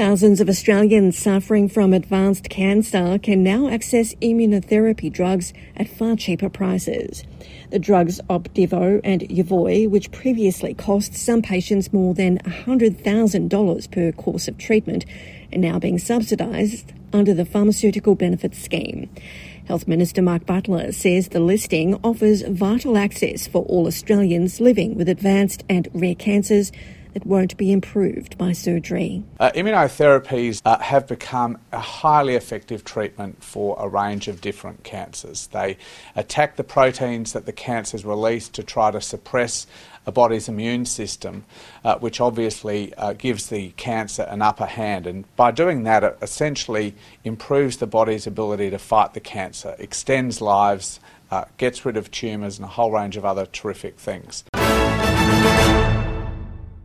Thousands of Australians suffering from advanced cancer can now access immunotherapy drugs at far cheaper prices. The drugs Opdivo and Yervoy, which previously cost some patients more than $100,000 per course of treatment, are now being subsidised under the Pharmaceutical Benefits Scheme. Health Minister Mark Butler says the listing offers vital access for all Australians living with advanced and rare cancers that won't be improved by surgery. Immunotherapies have become a highly effective treatment for a range of different cancers. They attack the proteins that the cancers release to try to suppress a body's immune system, which obviously gives the cancer an upper hand. And by doing that, it essentially improves the body's ability to fight the cancer, extends lives, gets rid of tumours and a whole range of other terrific things.